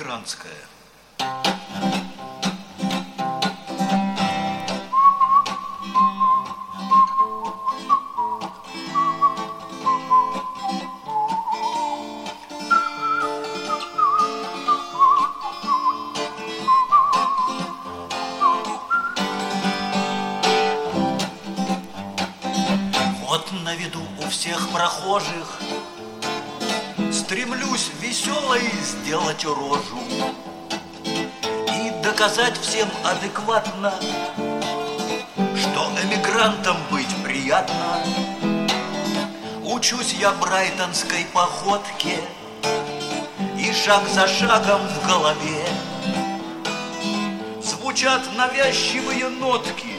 эмигрантская. Вот на виду у всех прохожих стремлюсь веселой сделать рожу и доказать всем адекватно, что эмигрантам быть приятно. Учусь я брайтонской походке, и шаг за шагом в голове звучат навязчивые нотки,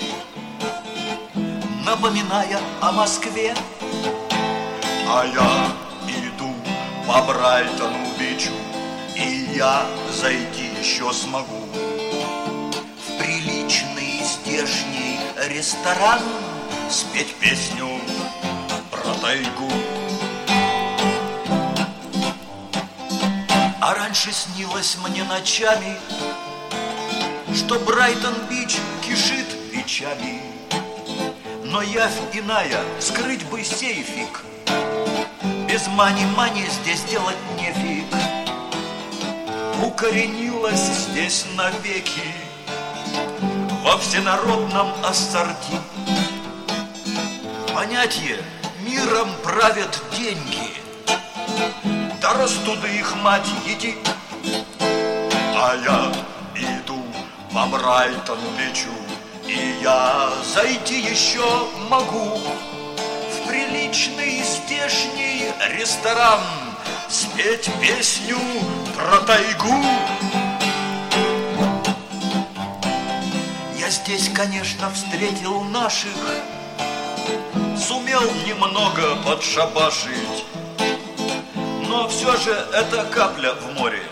напоминая о Москве. А я иду по Брайтону-бичу, и я зайти еще смогу в приличный здешний ресторан, спеть песню про тайгу. А раньше снилось мне ночами, что Брайтон-бич кишит бичами. Но явь иная, скрыть бы сейфик, без мани-мани здесь делать нефиг. Укоренилась здесь навеки во всенародном ассорти понятие «миром правят деньги», да растуда их мать еди. А я иду по Брайтону-бичу, и я зайти еще могу в приличный здешний ресторан, спеть песню про тайгу. Я здесь, конечно, встретил наших, сумел немного подшабашить, но все же это капля в море.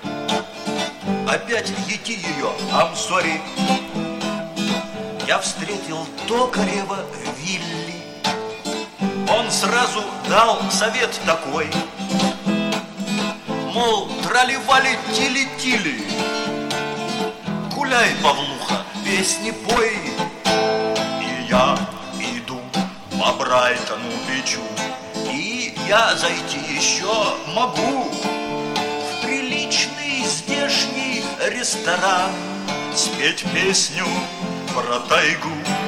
Опять ети ее, I'm sorry. Я встретил токарева Вилли. Он сразу дал совет такой, мол, трали-вали, тили-тили, гуляй, Павлуха, песни пой. И я иду по Брайтону-бичу, и я зайти еще могу в приличный здешний ресторан, спеть песню про тайгу.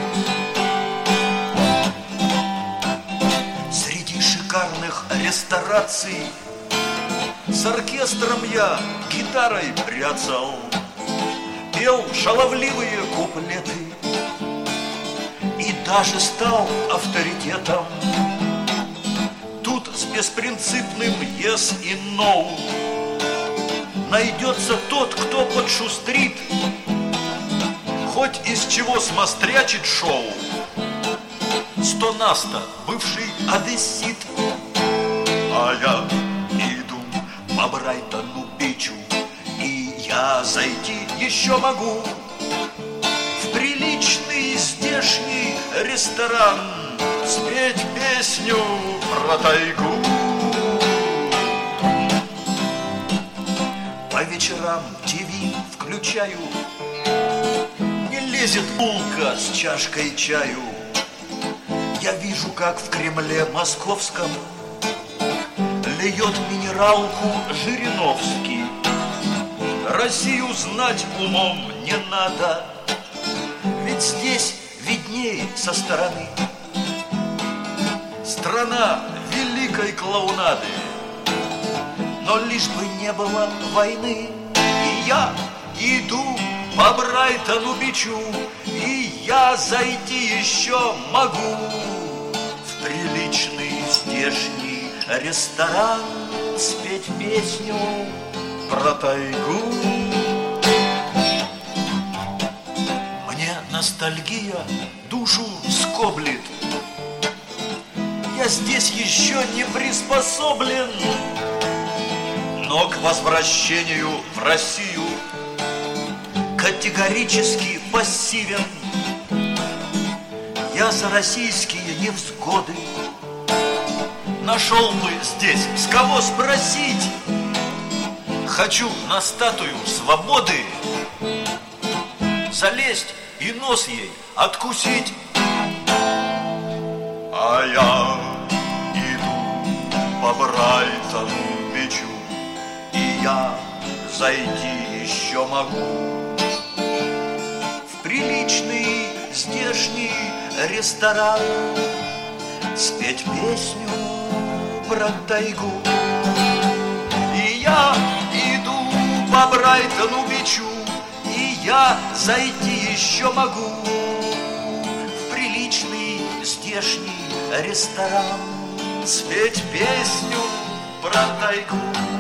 Среди шикарных рестораций с оркестром я гитарой бряцал, пел шаловливые куплеты и даже стал авторитетом. Тут с беспринципным yes и no найдется тот, кто подшустрит, хоть из чего смострячит шоу. Сто на сто бывший одессит. А я иду по Брайтону-бичу, и я зайти еще могу в приличный здешний ресторан, спеть песню про тайгу. По вечерам ТВ включаю, не лезет булка с чашкой чаю. Я вижу, как в Кремле московском льет минералку Жириновский. Россию знать умом не надо, ведь здесь видней со стороны. Страна великой клоунады, но лишь бы не было войны. И я иду по Брайтону-бичу, и я зайти еще могу в приличный здешний ресторан, спеть песню про тайгу. Мне ностальгия душу скоблит, я здесь еще не приспособлен, но к возвращению в Россию категорически пассивен. Я за российские невзгоды нашел бы здесь с кого спросить, Хочу на статую свободы залезть и нос ей откусить. А я иду по Брайтон-Бичу, и я зайти еще могу в приличный здешний ресторан, спеть песню про тайгу. И я иду по Брайтону-Бичу, и я зайти еще могу в приличный здешний ресторан, спеть песню про тайгу.